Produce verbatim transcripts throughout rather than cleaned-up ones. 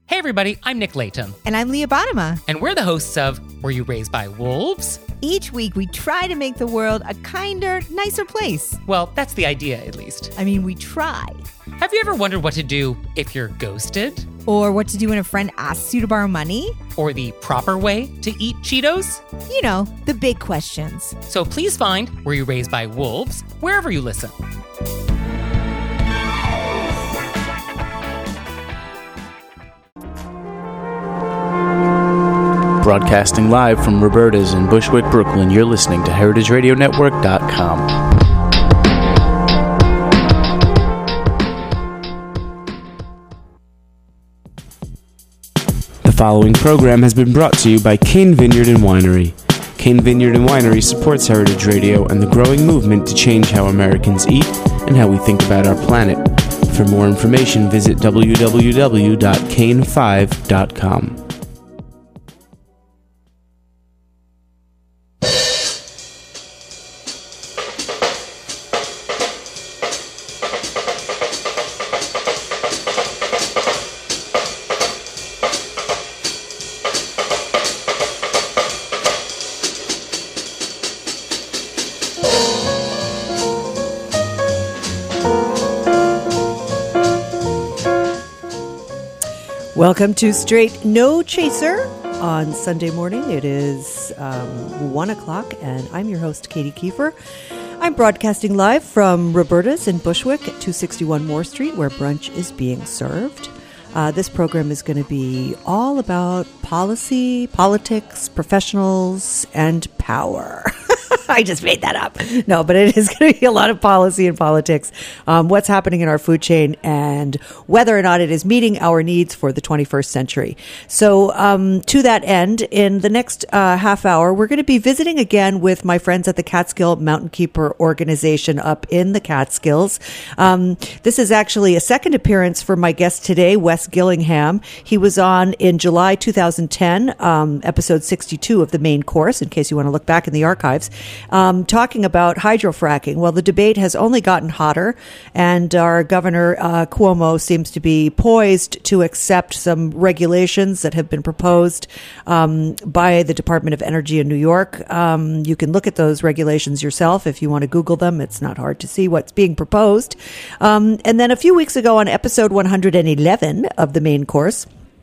Hey everybody, I'm Nick Layton. And I'm Leah Bottima. And we're the hosts of Were You Raised by Wolves? Each week we try to make the world a kinder, nicer place. Well, that's the idea, at least. I mean, we try. Have you ever wondered what to do if you're ghosted? Or what to do when a friend asks you to borrow money? Or the proper way to eat Cheetos? You know, the big questions. So please find Were You Raised by Wolves wherever you listen. Broadcasting live from Roberta's in Bushwick, Brooklyn, you're listening to heritage radio network dot com. The following program has been brought to you by Cain Vineyard and Winery. Cain Vineyard and Winery supports Heritage Radio and the growing movement to change how Americans eat and how we think about our planet. For more information, visit w w w dot cain five dot com. Welcome to Straight No Chaser on Sunday morning. It is um, one o'clock, and I'm your host, Katie Kiefer. I'm broadcasting live from Roberta's in Bushwick at two sixty-one Moore Street, where brunch is being served. Uh, this program is going to be all about policy, politics, professionals, and power. I just made that up. No, but it is going to be a lot of policy and politics, um, what's happening in our food chain, and whether or not it is meeting our needs for the twenty-first century. So um, to that end, in the next uh, half hour, we're going to be visiting again with my friends at the Catskill Mountain Keeper organization up in the Catskills. Um, this is actually a second appearance for my guest today, Wes Gillingham. He was on in July two thousand ten, um, episode sixty-two of the main course, in case you want to look back in the archives. Um, talking about hydrofracking. Well, the debate has only gotten hotter, and our Governor uh, Cuomo seems to be poised to accept some regulations that have been proposed um, by the Department of Energy in New York. Um, you can look at those regulations yourself if you want to Google them. It's not hard to see what's being proposed. Um, and then a few weeks ago on episode one hundred eleven of the main course,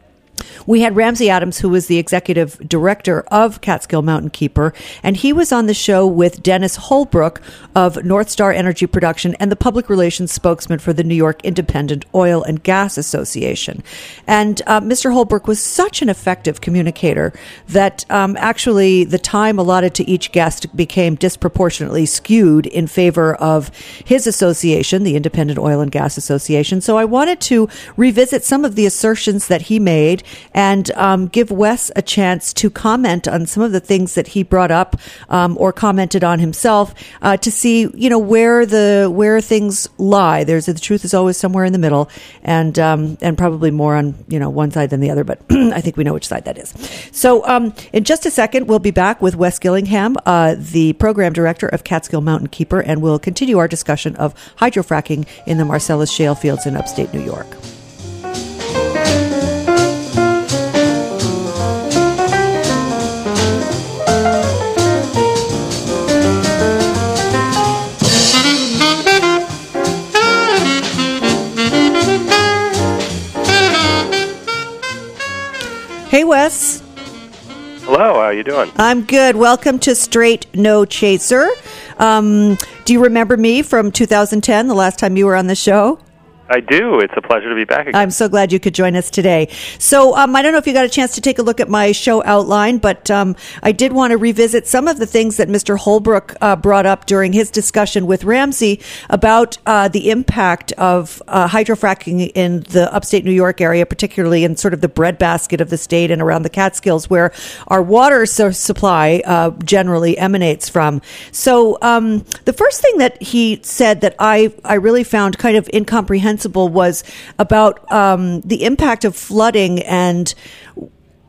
we had Ramsey Adams, who was the executive director of Catskill Mountain Keeper, and he was on the show with Dennis Holbrook of North Star Energy Production and the public relations spokesman for the New York Independent Oil and Gas Association. And uh, Mister Holbrook was such an effective communicator that um, actually the time allotted to each guest became disproportionately skewed in favor of his association, the Independent Oil and Gas Association. So I wanted to revisit some of the assertions that he made and um, give Wes a chance to comment on some of the things that he brought up um, or commented on himself uh, to see, you know, where the where things lie. There's the truth is always somewhere in the middle, and um, and probably more on, you know, one side than the other. But I think we know which side that is. So um, in just a second, we'll be back with Wes Gillingham, uh, the program director of Catskill Mountain Keeper, and we'll continue our discussion of hydrofracking in the Marcellus shale fields in upstate New York. Hey, Wes. Hello, how are you doing? I'm good. Welcome to Straight No Chaser. Um, do you remember me from two thousand ten, the last time you were on the show? I do. It's a pleasure to be back again. I'm so glad you could join us today. So um, I don't know if you got a chance to take a look at my show outline, but um, I did want to revisit some of the things that Mister Holbrook uh, brought up during his discussion with Ramsey about uh, the impact of uh, hydrofracking in the upstate New York area, particularly in sort of the breadbasket of the state and around the Catskills, where our water so- supply uh, generally emanates from. So um, the first thing that he said that I, I really found kind of incomprehensible was about um, the impact of flooding and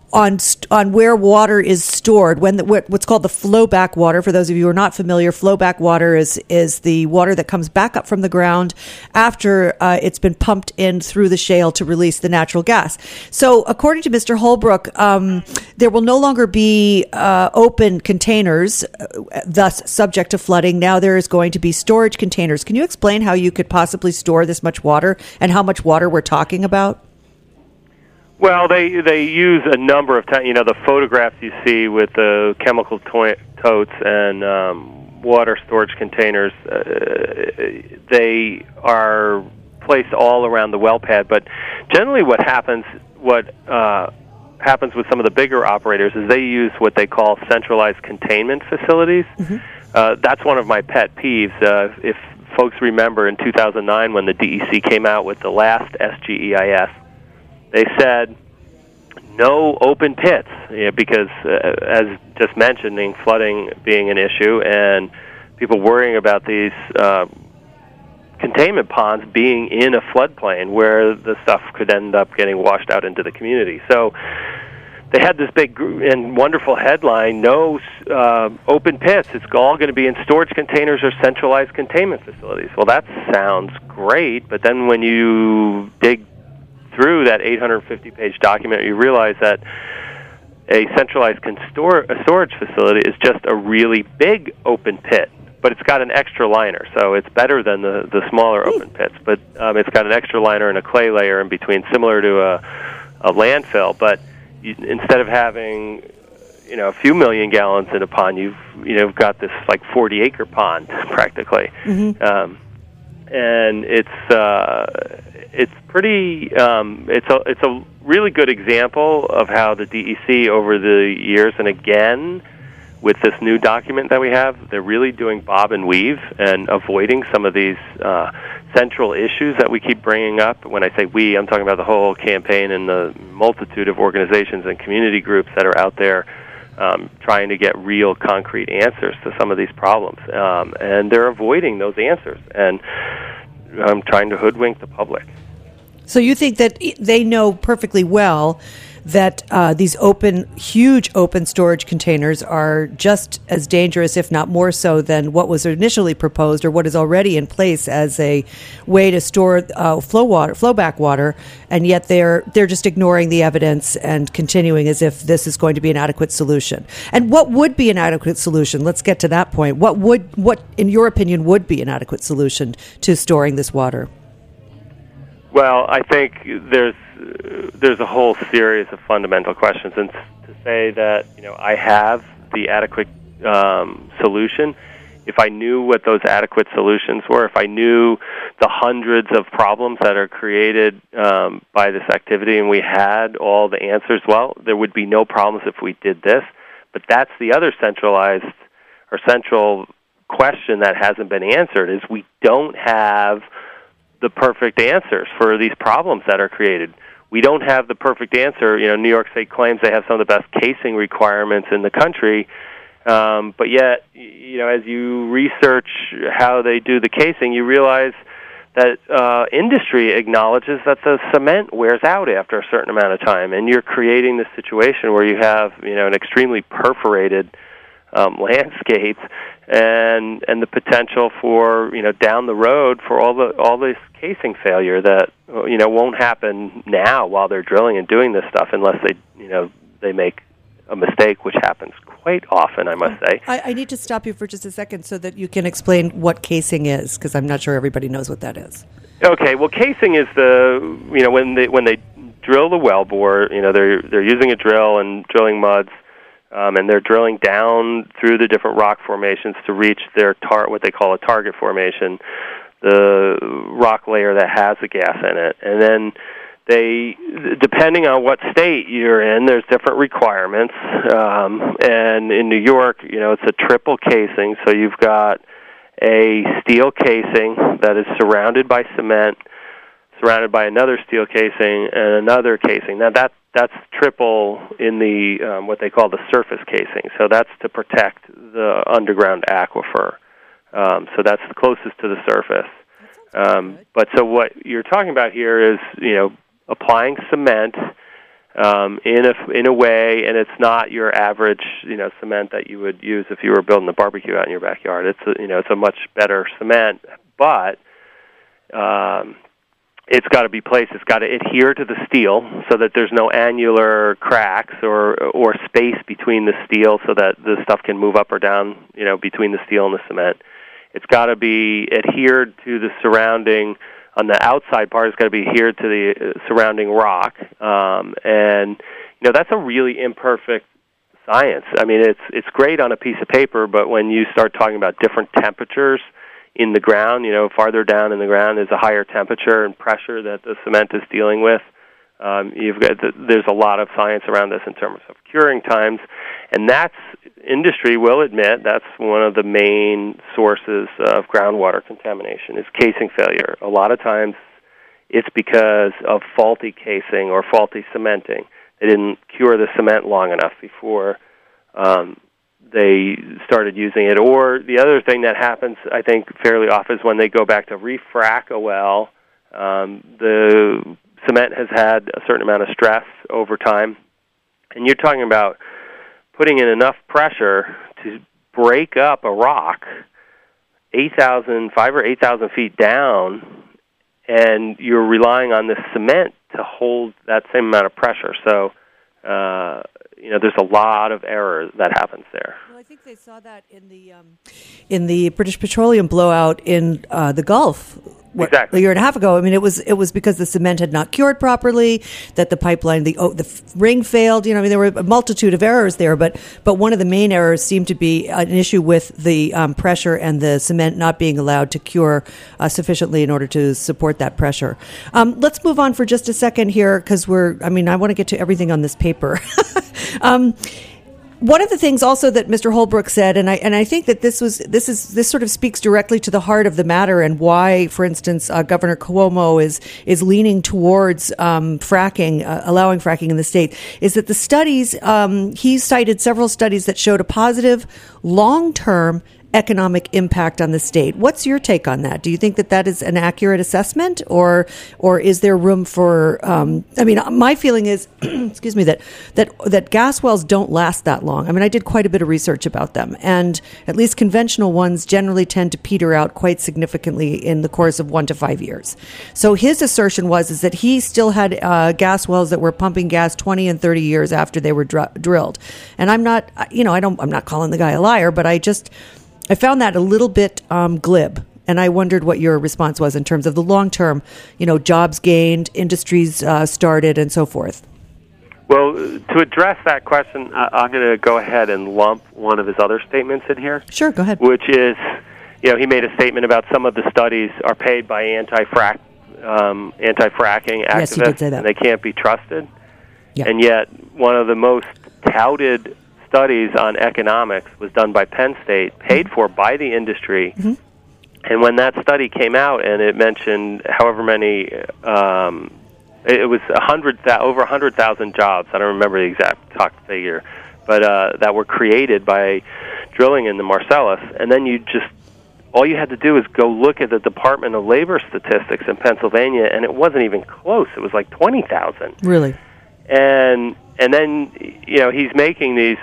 on st- on where water is stored. When the, what, what's called the flowback water. For those of you who are not familiar, flowback water is is the water that comes back up from the ground after uh, it's been pumped in through the shale to release the natural gas. So, according to Mister Holbrook, um, there will no longer be uh, open containers, uh, thus subject to flooding. Now there is going to be storage containers. Can you explain how you could possibly store this much water and how much water we're talking about? Well, they they use a number of times. You know, the photographs you see with the chemical to- totes and um, water storage containers, uh, they are placed all around the well pad. But generally, what happens, what uh, happens with some of the bigger operators is they use what they call centralized containment facilities. Mm-hmm. Uh, that's one of my pet peeves. Uh, if folks remember, in two thousand nine, when the D E C came out with the last S G E I S. They said no open pits, yeah, because, uh, as just mentioning, flooding being an issue and people worrying about these uh, containment ponds being in a floodplain where the stuff could end up getting washed out into the community. So they had this big and wonderful headline, no uh, open pits. It's all going to be in storage containers or centralized containment facilities. Well, that sounds great, but then when you dig through that eight hundred fifty page document, you realize that a centralized constor- a storage facility is just a really big open pit, but it's got an extra liner, so it's better than the, the smaller open pits. But um, it's got an extra liner and a clay layer in between, similar to a, a landfill. But you, instead of having, you know, a few million gallons in a pond, you've you know got this like forty acre pond practically. Mm-hmm. Um, and it's uh, it's pretty um, it's a it's a really good example of how the D E C over the years, and again with this new document that we have, they're really doing bob and weave and avoiding some of these uh, central issues that we keep bringing up. When I say we, I'm talking about the whole campaign and the multitude of organizations and community groups that are out there Um, trying to get real concrete answers to some of these problems. Um, and they're avoiding those answers and um, trying to hoodwink the public. So you think that they know perfectly well that uh, these open, huge open storage containers are just as dangerous, if not more so, than what was initially proposed or what is already in place as a way to store uh, flow water, flowback water, and yet they're they're just ignoring the evidence and continuing as if this is going to be an adequate solution. And what would be an adequate solution? Let's get to that point. What would, what in your opinion, would be an adequate solution to storing this water? Well, I think there's uh, there's a whole series of fundamental questions, and to say that you know I have the adequate um, solution, if I knew what those adequate solutions were, if I knew the hundreds of problems that are created um, by this activity, and we had all the answers, well, there would be no problems if we did this. But that's the other centralized or central question that hasn't been answered: is we don't have the perfect answers for these problems that are created. We don't have the perfect answer. You know, New York State claims they have some of the best casing requirements in the country, um, but yet, you know, as you research how they do the casing, you realize that uh, industry acknowledges that the cement wears out after a certain amount of time, and you're creating this situation where you have, you know, an extremely perforated um, landscape, and and the potential for, you know, down the road for all the all this casing failure that, you know, won't happen now while they're drilling and doing this stuff, unless they, you know, they make a mistake, which happens quite often, I must say. I, I need to stop you for just a second so that you can explain what casing is, because I'm not sure everybody knows what that is. Okay, well, casing is the, you know, when they when they drill the well bore, you know, they're they're using a drill and drilling muds. Um, and they're drilling down through the different rock formations to reach their tar- what they call a target formation, the rock layer that has the gas in it. And then they, depending on what state you're in, there's different requirements. Um, and in New York, you know, it's a triple casing, so you've got a steel casing that is surrounded by cement, surrounded by another steel casing, and another casing. Now, that that's triple in the um, what they call the surface casing. So that's to protect the underground aquifer. Um, so that's the closest to the surface. Um, but so what you're talking about here is, you know, applying cement um, in a in a way, and it's not your average, you know, cement that you would use if you were building a barbecue out in your backyard. It's a, you know, it's a much better cement, but um, it's got to be placed. It's got to adhere to the steel so that there's no annular cracks or or space between the steel, so that the stuff can move up or down, you know, between the steel and the cement. It's got to be adhered to the surrounding. On the outside part, it's got to be adhered to the surrounding rock, um, and you know that's a really imperfect science. I mean, it's it's great on a piece of paper, but when you start talking about different temperatures in the ground, you know, farther down in the ground is a higher temperature and pressure that the cement is dealing with. Um, you've got the, there's a lot of science around this in terms of curing times, and that's industry will admit that's one of the main sources of groundwater contamination is casing failure. A lot of times it's because of faulty casing or faulty cementing. They didn't cure the cement long enough before um, they started using it. Or the other thing that happens, I think, fairly often is when they go back to refrac a well, um, the cement has had a certain amount of stress over time, and you're talking about putting in enough pressure to break up a rock eight thousand, five or eight thousand feet down, and you're relying on this cement to hold that same amount of pressure. So, uh, you know, there's a lot of error that happens there. Well, I think they saw that in the um, in the British Petroleum blowout in uh, the Gulf. What, exactly. A year and a half ago. I mean, it was it was because the cement had not cured properly, that the pipeline, the oh, the f- ring failed. You know, I mean, there were a multitude of errors there, but but one of the main errors seemed to be an issue with the um, pressure and the cement not being allowed to cure uh, sufficiently in order to support that pressure. Um, let's move on for just a second here, because we're. I mean, I want to get to everything on this paper. um, One of the things also that Mister Holbrook said, and I and I think that this was this is this sort of speaks directly to the heart of the matter, and why, for instance, uh, Governor Cuomo is is leaning towards um, fracking, uh, allowing fracking in the state, is that the studies um, he cited several studies that showed a positive long-term economic impact on the state. What's your take on that? Do you think that that is an accurate assessment, or or is there room for? Um, I mean, my feeling is, excuse me, that that that gas wells don't last that long. I mean, I did quite a bit of research about them, and at least conventional ones generally tend to peter out quite significantly in the course of one to five years. So his assertion was is that he still had uh, gas wells that were pumping gas twenty and thirty years after they were dr- drilled. And I'm not, you know, I don't, I'm not calling the guy a liar, but I just. I found that a little bit um, glib, and I wondered what your response was in terms of the long-term, you know, jobs gained, industries uh, started, and so forth. Well, to address that question, I'm going to go ahead and lump one of his other statements in here. Sure, go ahead. Which is, you know, he made a statement about some of the studies are paid by anti-frac, um, anti-fracking activists, yes, he did say that. and they can't be trusted. Yeah. And yet, one of the most touted studies on economics was done by Penn State, paid for by the industry. Mm-hmm. And when that study came out, and it mentioned however many, um, it was a hundred, over a hundred thousand jobs. I don't remember the exact figure, but uh, that were created by drilling in the Marcellus. And then you just, all you had to do is go look at the Department of Labor statistics in Pennsylvania, and it wasn't even close. It was like twenty thousand. Really? And and then, you know, he's making these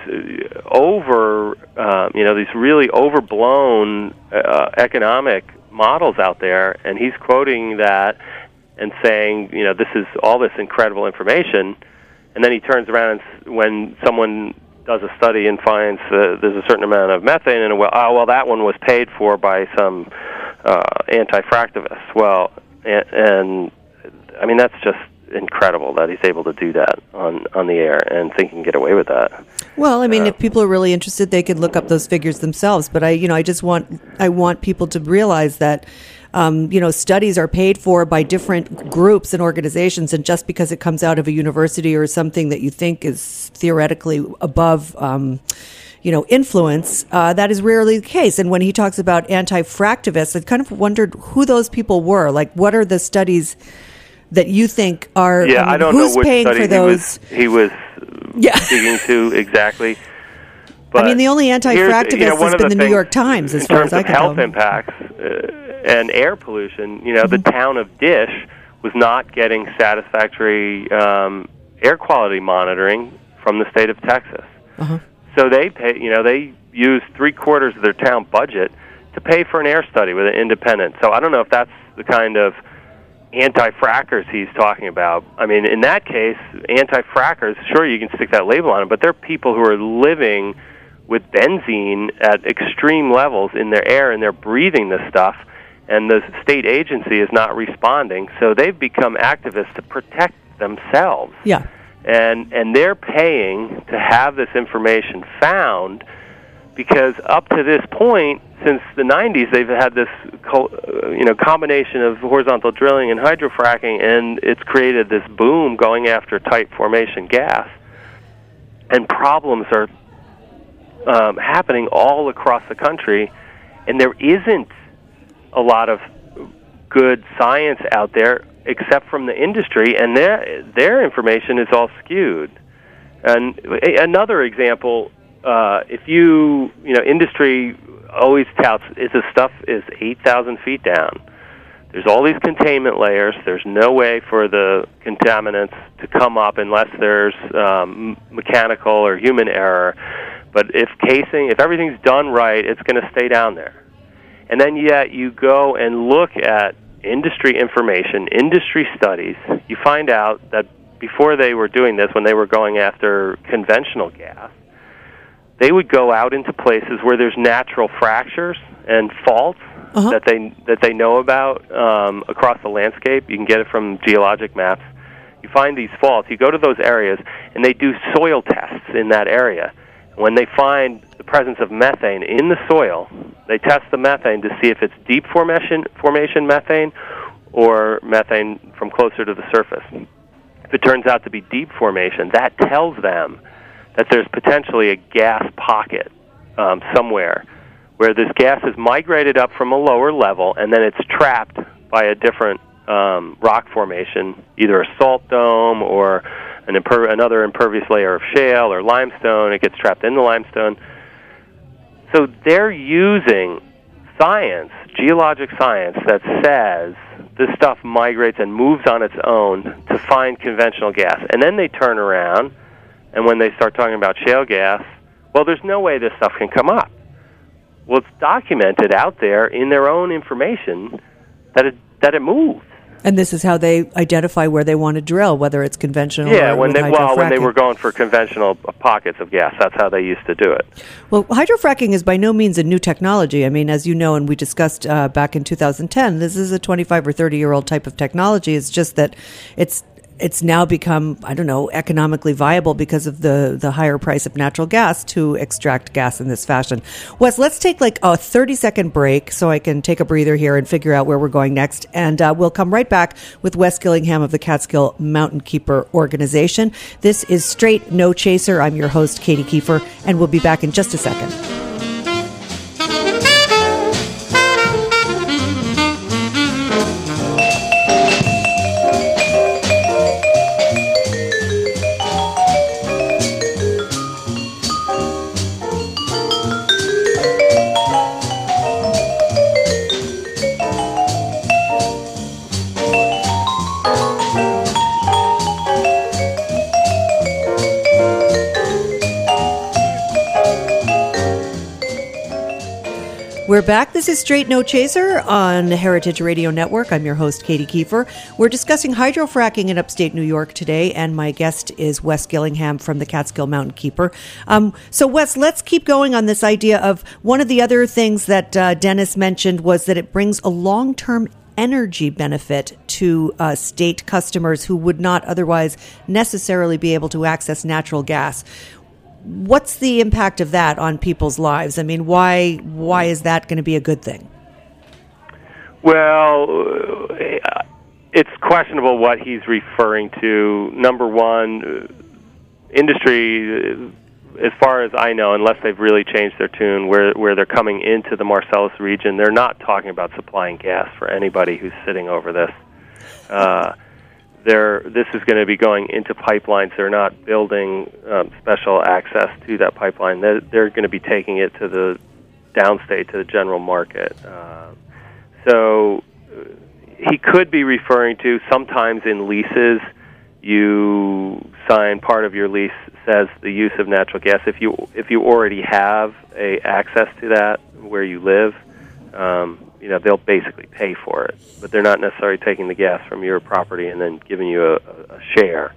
over, um, you know, these really overblown uh, economic models out there, and he's quoting that and saying, you know, this is all this incredible information, and then he turns around and when someone does a study and finds uh, there's a certain amount of methane in a well, oh, well, that one was paid for by some uh, anti-fractivists. Well, and, and, I mean, that's just incredible that he's able to do that on, on the air and think he can get away with that. Well, I mean, uh, if people are really interested, they could look up those figures themselves. But I, you know, I just want I want people to realize that, um, you know, studies are paid for by different groups and organizations, and just because it comes out of a university or something that you think is theoretically above, um, you know, influence, uh, that is rarely the case. And when he talks about anti-fractivists, I kind of wondered who those people were. Like, what are the studies that you think are, yeah, I, mean, I don't who's know which paying study for those? he was, he was yeah. speaking to exactly. But I mean, the only anti-fractivist you know, has been the, the New York Times, as far as I can tell. In terms of health impacts uh, and air pollution, you know, Mm-hmm. the town of Dish was not getting satisfactory um, air quality monitoring from the state of Texas. Uh-huh. So they pay, you know, they use three quarters of their town budget to pay for an air study with an independent. So I don't know if that's the kind of anti-frackers he's talking about. I mean, in that case, anti-frackers, sure, you can stick that label on them, but they're people who are living with benzene at extreme levels in their air, and they're breathing this stuff, and the state agency is not responding. So they've become activists to protect themselves. Yeah. And and they're paying to have this information found, because up to this point, since the nineties, they've had this co- you know combination of horizontal drilling and hydrofracking, and it's created this boom going after tight formation gas. And problems are um, happening all across the country, and there isn't a lot of good science out there except from the industry, and their their information is all skewed. And another example, uh, if you you know industry always touts is the stuff is eight thousand feet down. There's all these containment layers. There's no way for the contaminants to come up unless there's um, mechanical or human error. But if casing, if everything's done right, it's going to stay down there. And then yet you go and look at industry information, industry studies, you find out that before they were doing this, when they were going after conventional gas, they would go out into places where there's natural fractures and faults uh-huh. that they that they know about um, across the landscape. You can get it from geologic maps. You find these faults, you go to those areas, and they do soil tests in that area. When they find the presence of methane in the soil, they test the methane to see if it's deep formation formation methane or methane from closer to the surface. If it turns out to be deep formation, that tells them that there's potentially a gas pocket um, somewhere where this gas is migrated up from a lower level, and then it's trapped by a different um, rock formation, either a salt dome or an imper- another impervious layer of shale or limestone. It gets trapped in the limestone. So they're using science, geologic science, that says this stuff migrates and moves on its own to find conventional gas. And then they turn around, and when they start talking about shale gas, well, there's no way this stuff can come up. Well, it's documented out there in their own information that it that it moves. And this is how they identify where they want to drill, whether it's conventional yeah, or when with they well, when they hydrofracking. were going for conventional pockets of gas, that's how they used to do it. Well, hydrofracking is by no means a new technology. I mean, as you know, and we discussed uh, back in two thousand ten, this is a twenty-five or thirty-year-old type of technology. It's just that it's it's now become, I don't know, economically viable because of the, the higher price of natural gas to extract gas in this fashion. Wes, let's take like a thirty-second break so I can take a breather here and figure out where we're going next. And uh, we'll come right back with Wes Gillingham of the Catskill Mountain Keeper Organization. This is Straight No Chaser. I'm your host, Katie Kiefer, and we'll be back in just a second. We're back. This is Straight No Chaser on the Heritage Radio Network. I'm your host, Katie Kiefer. We're discussing hydrofracking in upstate New York today, and my guest is Wes Gillingham from the Catskill Mountain Keeper. Um, so, Wes, let's keep going on this idea of one of the other things that uh, Dennis mentioned was that it brings a long-term energy benefit to uh, state customers who would not otherwise necessarily be able to access natural gas. What's the impact of that on people's lives? I mean, why why is that going to be a good thing? Well, it's questionable what he's referring to. Number one, industry, as far as I know, unless they've really changed their tune, where where they're coming into the Marcellus region, they're not talking about supplying gas for anybody who's sitting over this. Uh, They're, this is going to be going into pipelines. They're not building um, special access to that pipeline. They're, they're going to be taking it to the downstate, to the general market. Uh, so he could be referring to sometimes in leases, you sign, part of your lease says the use of natural gas. If you if you already have a access to that where you live, um, you know, they'll basically pay for it, but they're not necessarily taking the gas from your property and then giving you a, a share.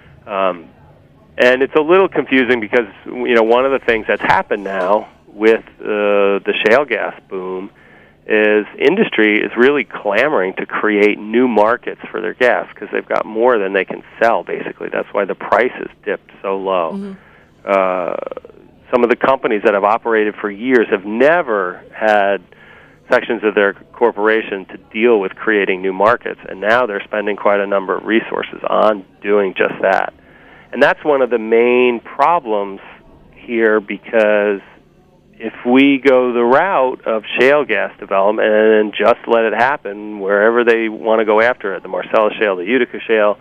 Um, and it's a little confusing because, you know, one of the things that's happened now with uh, the shale gas boom is industry is really clamoring to create new markets for their gas because they've got more than they can sell, basically. That's why the price has dipped so low. Mm-hmm. Uh, some of the companies that have operated for years have never had sections of their corporation to deal with creating new markets, and now they're spending quite a number of resources on doing just that. And that's one of the main problems here, because if we go the route of shale gas development and just let it happen wherever they want to go after it, the Marcellus Shale, the Utica Shale,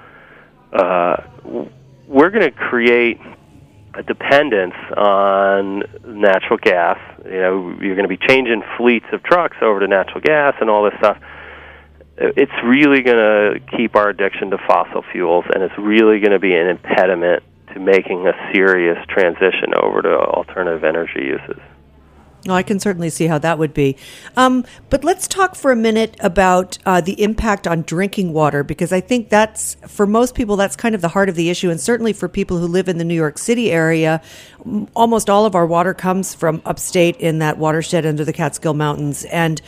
uh, we're going to create a dependence on natural gas. You know, you're going to be changing fleets of trucks over to natural gas and all this stuff. It's really going to keep our addiction to fossil fuels, and it's really going to be an impediment to making a serious transition over to alternative energy uses. Well, I can certainly see how that would be. Um, but let's talk for a minute about uh, the impact on drinking water, because I think that's, for most people, that's kind of the heart of the issue. And certainly for people who live in the New York City area, almost all of our water comes from upstate in that watershed under the Catskill Mountains. And,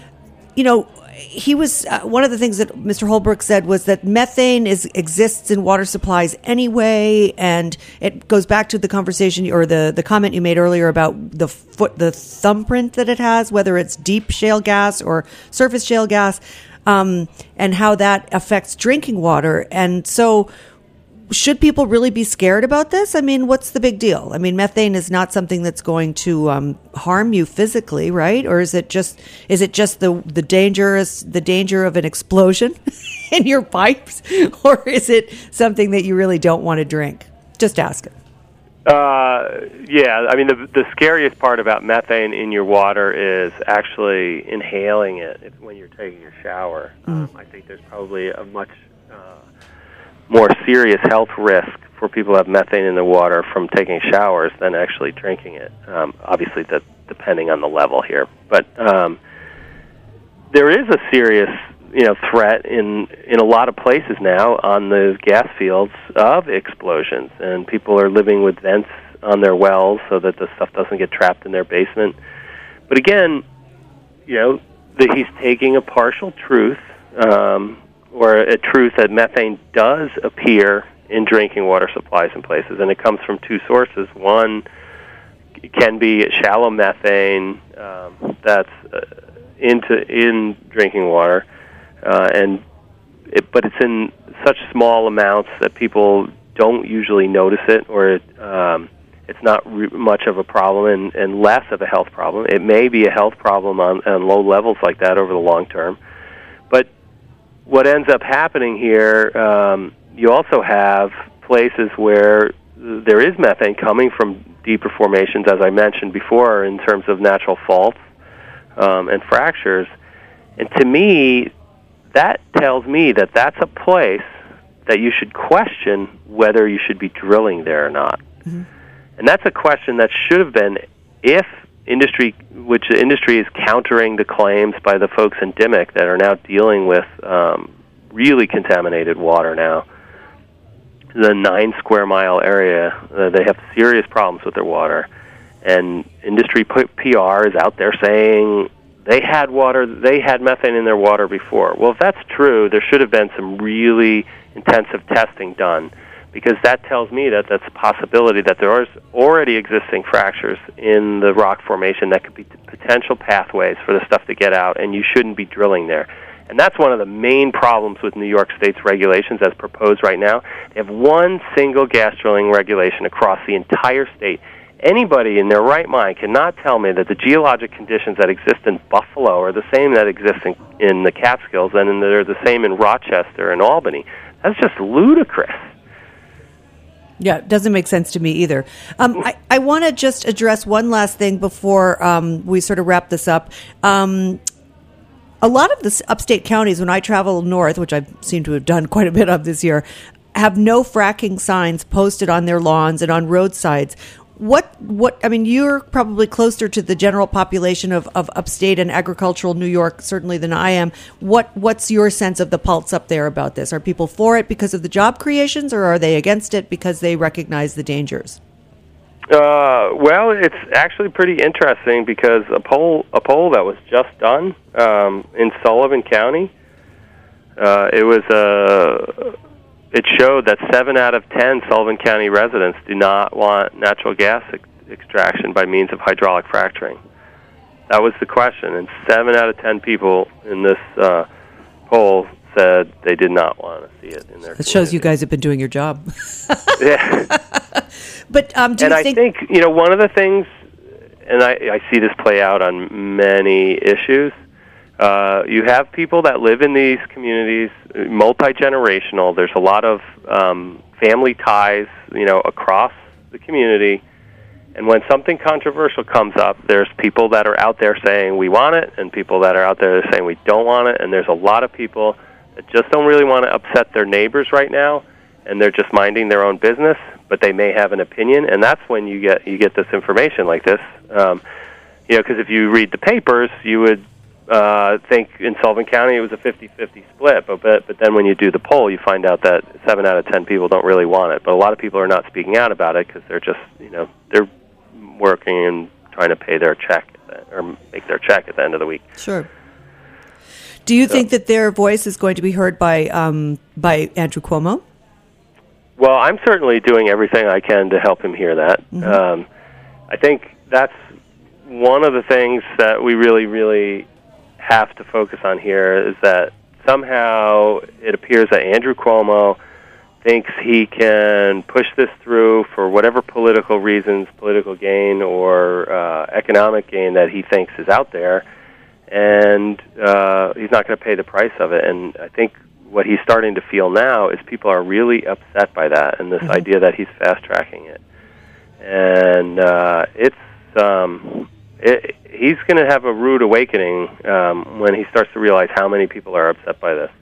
you know, he was uh, one of the things that Mister Holbrook said was that methane is exists in water supplies anyway, and it goes back to the conversation or the, the comment you made earlier about the foot the thumbprint that it has, whether it's deep shale gas or surface shale gas, um, and how that affects drinking water. And so, should people really be scared about this? I mean, what's the big deal? I mean, methane is not something that's going to um, harm you physically, right? Or is it just is it just the the dangerous the danger of an explosion in your pipes, or is it something that you really don't want to drink? Just ask it. Uh, yeah, I mean, the the scariest part about methane in your water is actually inhaling it if, when you're taking your shower. Mm. Um, I think there's probably a much uh, more serious health risk for people who have methane in the water from taking showers than actually drinking it. Um, obviously, that depending on the level here, but um, there is a serious, you know, threat in in a lot of places now on the gas fields of explosions, and people are living with vents on their wells so that the stuff doesn't get trapped in their basement. But again, you know, that he's taking a partial truth. Um, or a truth that methane does appear in drinking water supplies in places, and it comes from two sources. One can be shallow methane um, that's uh, into in drinking water, uh, and it, but it's in such small amounts that people don't usually notice it, or it, um, it's not re- much of a problem and, and less of a health problem. It may be a health problem on, on low levels like that over the long term, but what ends up happening here, um, you also have places where there is methane coming from deeper formations, as I mentioned before, in terms of natural faults um, and fractures. And to me, that tells me that that's a place that you should question whether you should be drilling there or not. Mm-hmm. And that's a question that should have been, if industry, which the industry is countering the claims by the folks in Dimock that are now dealing with um, really contaminated water now. The nine square mile area, uh, they have serious problems with their water, and industry P R is out there saying they had water, they had methane in their water before. Well, if that's true, there should have been some really intensive testing done, because that tells me that that's a possibility that there are already existing fractures in the rock formation that could be potential pathways for the stuff to get out, and you shouldn't be drilling there. And that's one of the main problems with New York State's regulations as proposed right now. They have one single gas drilling regulation across the entire state. Anybody in their right mind cannot tell me that the geologic conditions that exist in Buffalo are the same that exist in, in the Catskills, and they're the same in Rochester and Albany. That's just ludicrous. Yeah, it doesn't make sense to me either. Um, I, I want to just address one last thing before um, we sort of wrap this up. Um, a lot of the upstate counties, when I travel north, which I seem to have done quite a bit of this year, have no fracking signs posted on their lawns and on roadsides. What, what, I mean, you're probably closer to the general population of, of upstate and agricultural New York, certainly, than I am. What, what's your sense of the pulse up there about this? Are people for it because of the job creations, or are they against it because they recognize the dangers? Uh, well, it's actually pretty interesting because a poll, a poll that was just done um, in Sullivan County, uh, it was a. It showed that seven out of ten Sullivan County residents do not want natural gas ex- extraction by means of hydraulic fracturing. That was the question, and seven out of ten people in this uh, poll said they did not want to see it in their. It shows you guys have been doing your job. Yeah, but um, do and you I think, think you know one of the things, and I, I see this play out on many issues. Uh, you have people that live in these communities, multi-generational. There's a lot of um, family ties, you know, across the community. And when something controversial comes up, there's people that are out there saying we want it, and people that are out there that are saying we don't want it. And there's a lot of people that just don't really want to upset their neighbors right now, and they're just minding their own business, but they may have an opinion. And that's when you get you get this information like this. Um, you know, because if you read the papers, you would uh, think in Sullivan County it was a fifty-fifty split, but, but but then when you do the poll, you find out that seven out of ten people don't really want it. But a lot of people are not speaking out about it because they're just, you know, they're working and trying to pay their check or make their check at the end of the week. Sure. Do you so, think that their voice is going to be heard by um, by Andrew Cuomo? Well, I'm certainly doing everything I can to help him hear that. Mm-hmm. Um, I think that's one of the things that we really, really have to focus on here is that somehow it appears that Andrew Cuomo thinks he can push this through for whatever political reasons, political gain or uh, economic gain that he thinks is out there, and uh, he's not going to pay the price of it. And I think what he's starting to feel now is people are really upset by that and this mm-hmm. idea that he's fast-tracking it. And uh, it's um, it, he's going to have a rude awakening um, when he starts to realize how many people are upset by this.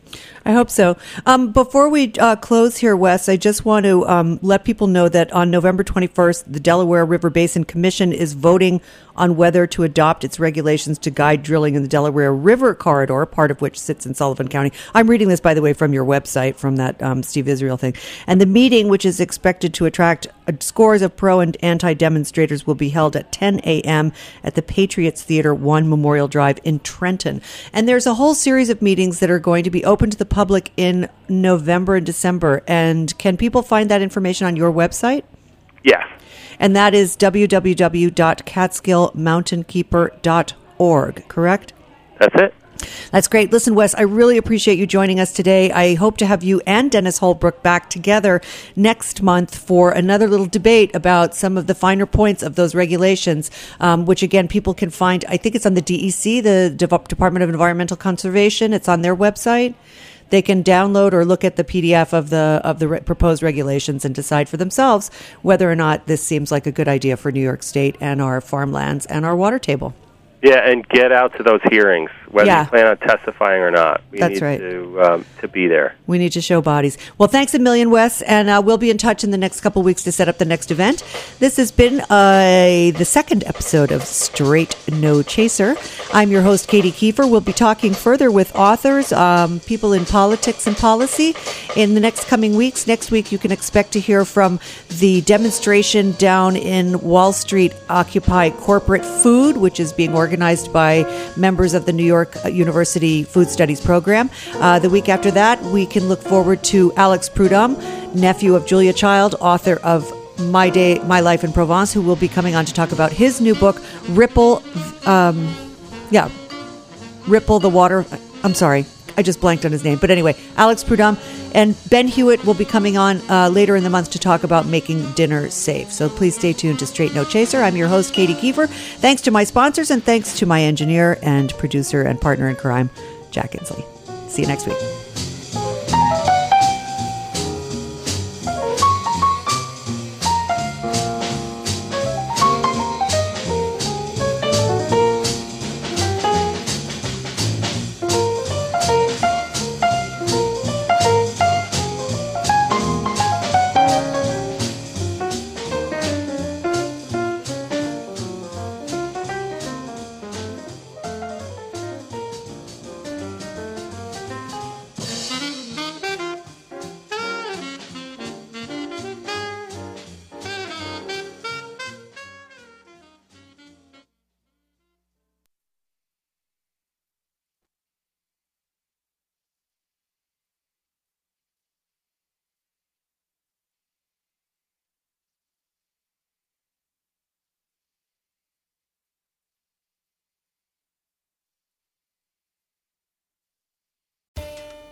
I hope so. Um, before we uh, close here, Wes, I just want to um, let people know that on November twenty-first, the Delaware River Basin Commission is voting on whether to adopt its regulations to guide drilling in the Delaware River corridor, part of which sits in Sullivan County. I'm reading this, by the way, from your website, from that um, Steve Israel thing. And the meeting, which is expected to attract scores of pro and anti-demonstrators, will be held at ten a.m. at the Patriots Theater, One Memorial Drive in Trenton. And there's a whole series of meetings that are going to be open to the public in November and December. And can people find that information on your website? Yes. And that is w w w dot catskill mountain keeper dot org, correct? That's it. That's great. Listen, Wes, I really appreciate you joining us today. I hope to have you and Dennis Holbrook back together next month for another little debate about some of the finer points of those regulations, um, which, again, people can find. I think it's on the D E C, the De- Department of Environmental Conservation. It's on their website. They can download or look at the P D F of the of the re- proposed regulations and decide for themselves whether or not this seems like a good idea for New York State and our farmlands and our water table. Yeah, and get out to those hearings, whether yeah. you plan on testifying or not. We That's need right. to, um, to be there. We need to show bodies. Well, thanks a million, Wes, and uh, we'll be in touch in the next couple weeks to set up the next event. This has been uh, the second episode of Straight No Chaser. I'm your host, Katie Kiefer. We'll be talking further with authors, um, people in politics and policy in the next coming weeks. Next week, you can expect to hear from the demonstration down in Wall Street, Occupy Corporate Food, which is being organized organized by members of the New York University Food Studies program. Uh, the week after that, we can look forward to Alex Prudhomme, nephew of Julia Child, author of My Day, My Life in Provence, who will be coming on to talk about his new book, Ripple, um, yeah, Ripple the Water. I'm sorry. I just blanked on his name. But anyway, Alex Prudhomme and Ben Hewitt will be coming on uh, later in the month to talk about making dinner safe. So please stay tuned to Straight No Chaser. I'm your host, Katie Kiefer. Thanks to my sponsors and thanks to my engineer and producer and partner in crime, Jack Inslee. See you next week.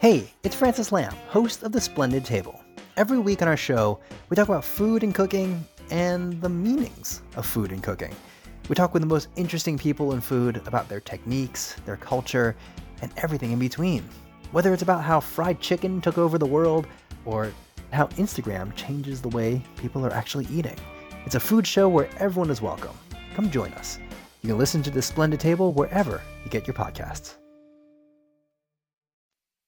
Hey, it's Francis Lamb, host of The Splendid Table. Every week on our show, we talk about food and cooking and the meanings of food and cooking. We talk with the most interesting people in food about their techniques, their culture, and everything in between. Whether it's about how fried chicken took over the world or how Instagram changes the way people are actually eating. It's a food show where everyone is welcome. Come join us. You can listen to The Splendid Table wherever you get your podcasts.